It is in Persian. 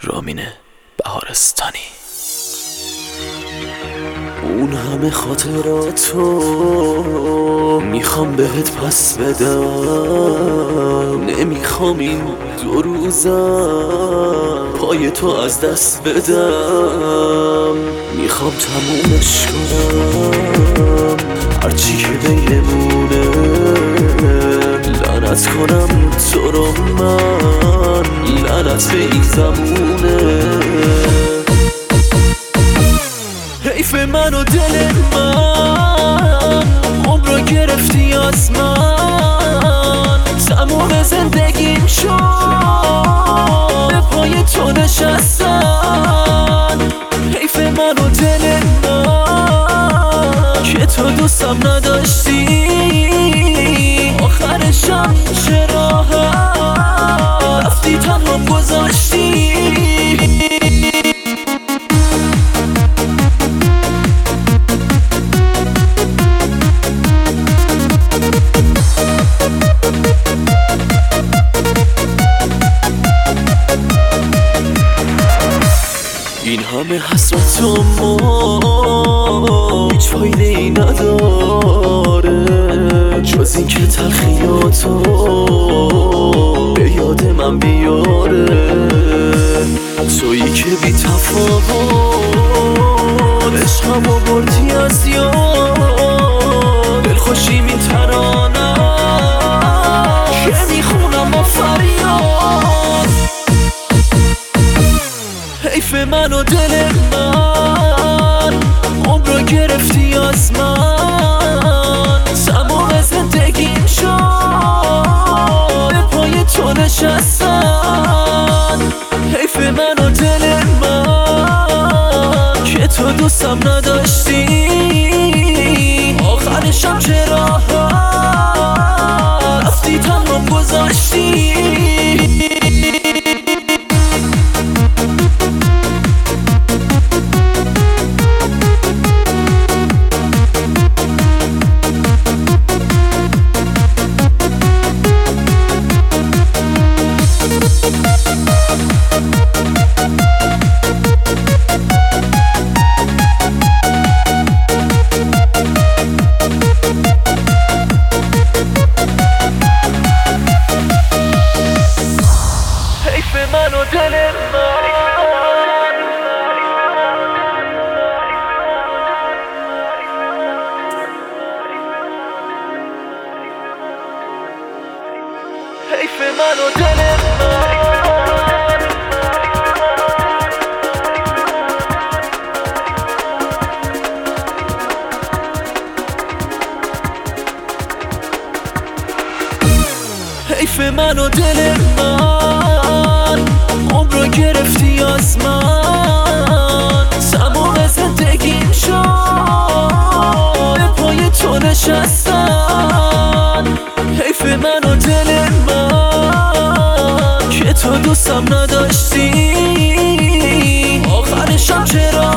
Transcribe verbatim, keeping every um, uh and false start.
رامین بهارستانی. اون همه خاطراتو میخوام بهت پس بدم، نمیخوام این دو روزم پای تو از دست بدم. میخوام تمومش کنم هرچی که بینمونه، لعنت کنم تو رو من، لعنت به این زمونه. حیف من و دل من، عمرو گرفتی از من، تموم زندگیم شد به پای تو نشستن. حیف من و دل من که تو دوستم نداشتی، آخرشم چرا رفتی تنهام گذاشتی. این همه حسرت و ما هیچ فایده ای نداره، جز این که تلخیاتو به یاد من بیاره. تویی که بی تفاوت عشقمو بردی از یاد، دلخوشیم این ترانه که میخونم با فریاد. حیف من و دل من، عمرو گرفتی از من، تمام زندگیم شد به پای تو نشستن. حیف من و دل من که تو دوستم نداشتی، آخرشم چرا رفتی تنهام گذاشتی. من و دل من، حیف من و دل من، حیف من و دل من، عمرو گرفتی از من، تمام زندگیم شد به پای تو نشستن. حیف من و دل من که تو دوستم نداشتی، آخرشم چرا